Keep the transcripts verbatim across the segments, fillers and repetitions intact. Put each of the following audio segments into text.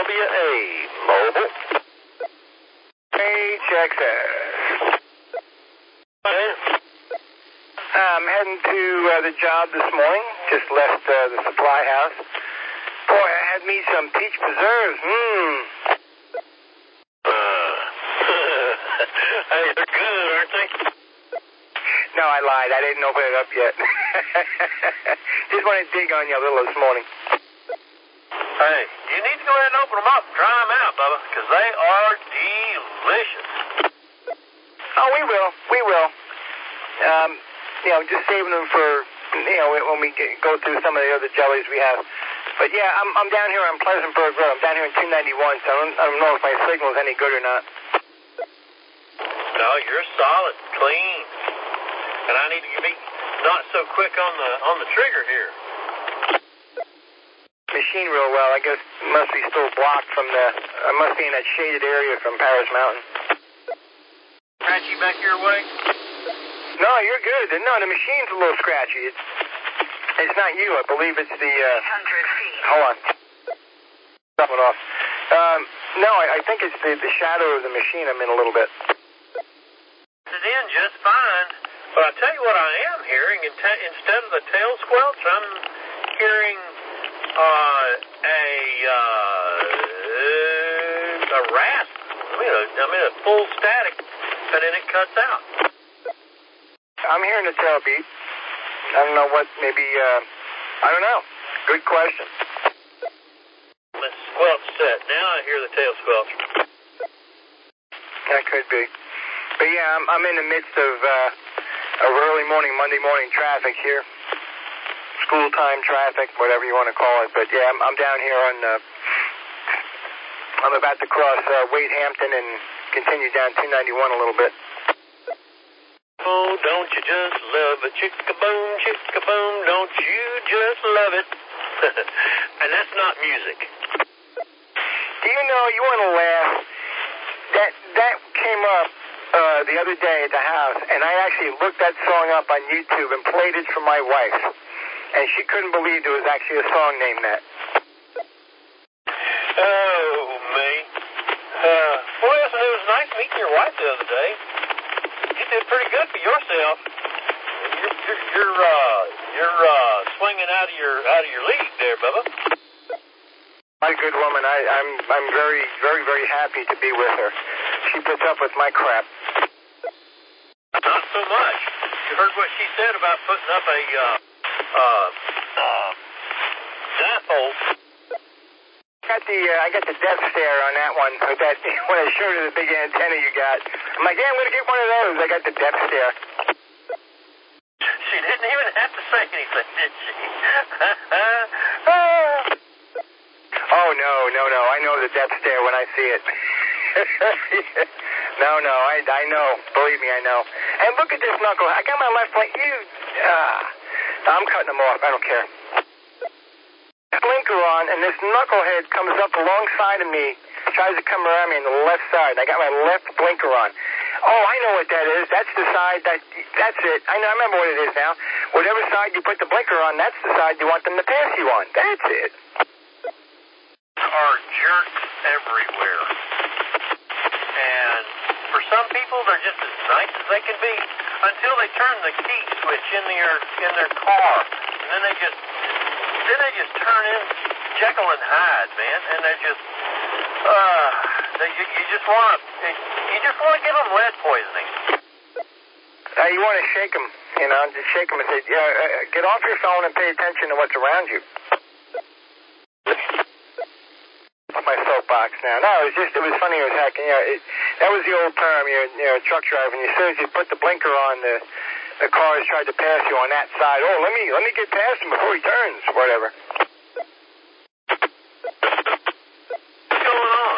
W A Mobile. H X S. Okay. I'm heading to uh, the job this morning. Just left uh, the supply house. Boy, I had me some peach preserves. Mmm. Uh, hey, they're good, aren't they? No, I lied. I didn't open it up yet. Just want to dig on you a little this morning. Hey, you need to go ahead and open them up and try them out, Bubba, because they are delicious. Oh, we will. We will. Um, you know, just saving them for, you know, when we get, go through some of the other jellies we have. But yeah, I'm I'm down here on Pleasantburg Road. I'm down here in two ninety-one, so I don't, I don't know if my signal is any good or not. No, you're solid, clean. And I need to be not so quick on the on the trigger here. Machine real well. I guess it must be still blocked from the, I must be in that shaded area from Paris Mountain. Scratchy back your way? No, you're good. No, the machine's a little scratchy. It's, it's not you. I believe it's the, uh... eight hundred feet. Hold on. Something off. Um, no, I, I think it's the, the shadow of the machine I'm in a little bit. It's in just fine. But I'll tell you what I am hearing. Instead of the tail squelch, I'm hearing uh, a, uh, a rasp. I mean, a, I mean, a full static, and then it cuts out. I'm hearing the tail beat. I don't know what, maybe, uh, I don't know. Good question. The squelch set. Now I hear the tail squelch. That could be. But yeah, I'm, I'm in the midst of uh, of early morning, Monday morning traffic here. School time traffic, whatever you want to call it. But yeah, I'm, I'm down here on, uh, I'm about to cross uh, Wade Hampton and continue down two ninety-one a little bit. Oh, don't you just love it? Chicka-boom, chicka-boom, don't you just love it? And that's not music. Do you know, you want to laugh, that that came up uh, the other day at the house, and I actually looked that song up on YouTube and played it for my wife, and she couldn't believe there was actually a song named that. Oh, me. Uh, well, listen, it was nice meeting your wife the other day. You did pretty good for yourself. You're, you're, you're, uh, you're uh, swinging out of your out of your league there, Bubba. My good woman, I, I'm I'm very, very, very happy to be with her. She puts up with my crap. Not so much. You heard what she said about putting up a uh, uh, uh, dipole. I got the uh, I got the death stare on that one. With that when I showed her the big antenna you got. I'm like, yeah, I'm gonna get one of those. I got the death stare. She didn't even have to say anything, did she? Oh no, no, no! I know the death stare when I see it. no, no, I I know. Believe me, I know. And look at this knuckle. I got my left leg. You, uh, I'm cutting them off. I don't care. Blinker on, and this knucklehead comes up alongside of me, tries to come around me on the left side. I got my left blinker on. Oh, I know what that is. That's the side that, that's it. I know, I remember what it is now. Whatever side you put the blinker on, that's the side you want them to pass you on. That's it. There are jerks everywhere. And for some people, they're just as nice as they can be until they turn the key switch in their, in their car. And then they just... Then they just turn in Jekyll and Hyde, man, and they just, uh, they, you, you just want to, you just want to give them lead poisoning. Uh, you want to shake them, you know, just shake them and say, yeah, uh, get off your phone and pay attention to what's around you. My soapbox now. No, it was just, it was funny as heck. You know, it, that was the old term, you're, you know, truck driving. As soon as you put the blinker on, the the cars tried to pass you on that side. Oh, let me let me get past him before he turns, or whatever. What's going on?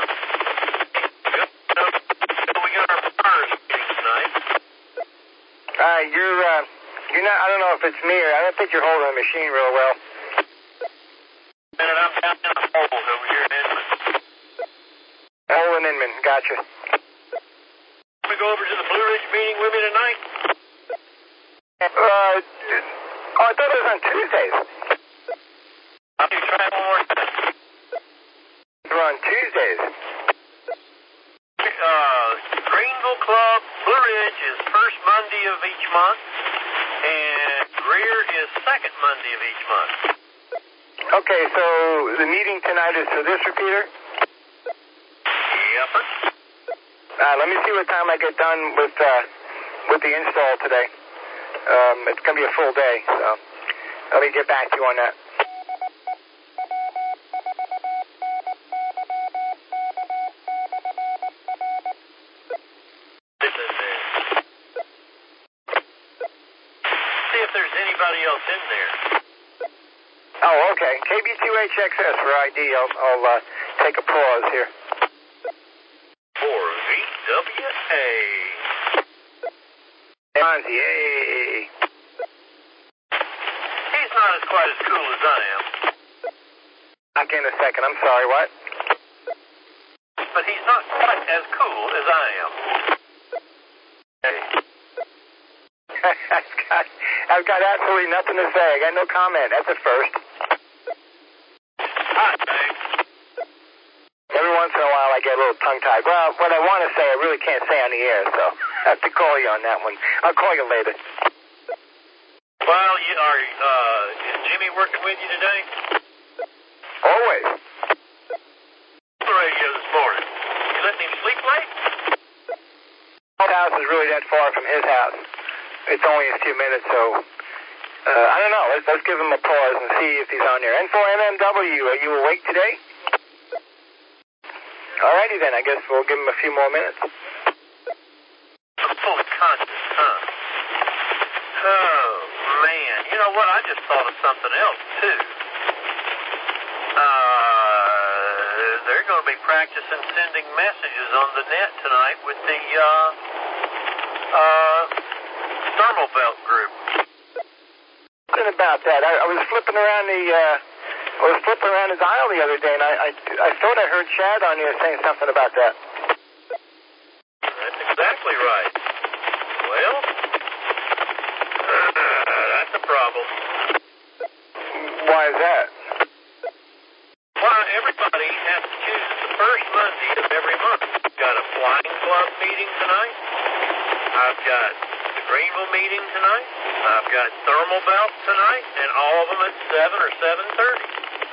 We got our fires meeting tonight. Uh, you're, uh, you're not, I don't know if it's me or, I don't think you're holding the machine real well. And I'm down in the holes over here in Inman. Hole in Inman, gotcha. Want to go over to the Blue Ridge meeting with me tonight? Uh, oh, I thought it was on Tuesdays. I'll be trying one more time. We're on Tuesdays. Blue Ridge is first Monday of each month, and Greer is second Monday of each month. Okay, so the meeting tonight is for this repeater? Yes, sir. Uh, let me see what time I get done with uh, with the install today. Um, it's going to be a full day, so let me get back to you on that. See if there's anybody else in there. Oh, okay. K B two H X S for I D. I'll, I'll uh, take a pause here. For V W A. Fonzie, hey. He's not as quite as cool as I am. Back in a second. I'm sorry, what? But he's not quite as cool as I am. Hey. I've, got, I've got absolutely nothing to say. I got no comment. That's a first. Hi, thanks. Every once in a while I get a little tongue-tied. Well, what I want to say I really can't say on the air, so I have to call you on that one. I'll call you later. Well, you are, uh, is Jimmy working with you today? Always. The radio this morning. You letting him sleep late? My house is really that far from his house. It's only a few minutes, so uh, I don't know. Let's, let's give him a pause and see if he's on there. N four M M W, are you awake today? Alrighty then, I guess we'll give him a few more minutes. I'm fully conscious, huh? Oh, man. You know what? I just thought of something else, too. Uh, they're going to be practicing sending messages on the net tonight with the, uh, uh, thermal belt group. Something about that. I, I was flipping around the, uh, I was flipping around the dial the other day, and I, I, I thought I heard Chad on here saying something about that. That's exactly right. Well, that's a problem. Why is that? Well, everybody has to choose the first Monday of every month. Got a flying club meeting tonight. I've got the Greenville meeting tonight. I've got thermal belt tonight, and all of them at seven or seven thirty.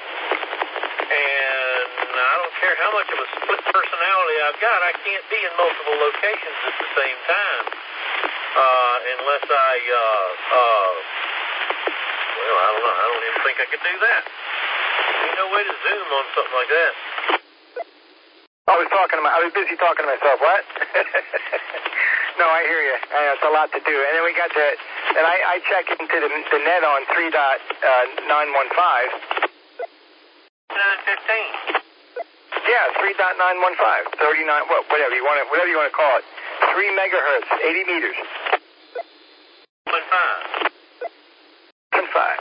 And I don't care how much of a split personality I've got, I can't be in multiple locations at the same time. Uh, unless I, uh, uh, well, I don't know. I don't even think I could do that. There's no way to Zoom on something like that. I was talking to my, I was busy talking to myself. What? No, I hear you. I know, it's a lot to do. And then we got the, and I, I check into the, the net on three dot nine one five. nine fifteen. Yeah, three dot nine one five. thirty-nine, what, whatever you want to, whatever you want to call it. Three megahertz, eighty meters. One five. One five.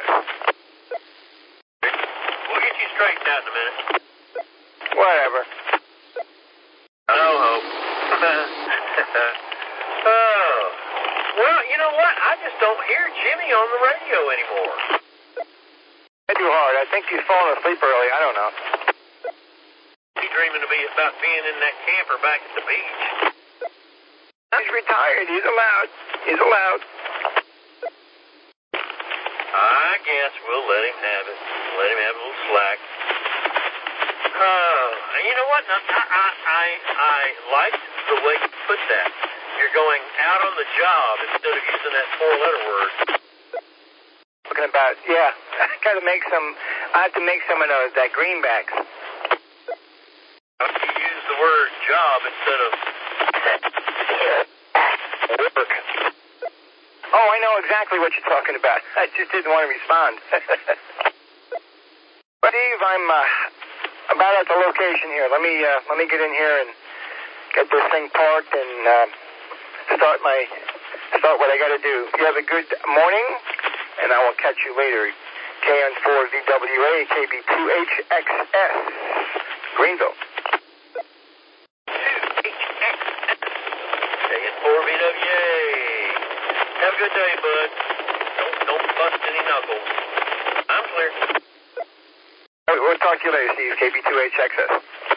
We'll get you straightened out in a minute. Whatever. Oh, hope. Oh. Well, you know what? I just don't hear Jimmy on the radio anymore. I do hard. I think he's falling asleep early. I don't know. He's dreaming to be about being in that camper back at the beach. He's retired. He's allowed. He's allowed. I guess we'll let him have it. Let him have a little slack. Uh, you know what? I, I, I, I like the way you put that. You're going out on the job instead of using that four-letter word. Talking about, yeah, I got to make some, I have to make some of those, that greenbacks. You use the word job instead of work. Oh, I know exactly what you're talking about. I just didn't want to respond. Steve, I'm uh, about at the location here. Let me uh, let me get in here and get this thing parked and uh, start my start what I got to do. You have a good morning, and I will catch you later. K N four V W A, K B two H X S, Greenville. two H X S, K N four V W A. Have a good day, bud. Don't, don't bust any knuckles. I'm clear. We'll talk to you later, Steve. K B two H X S.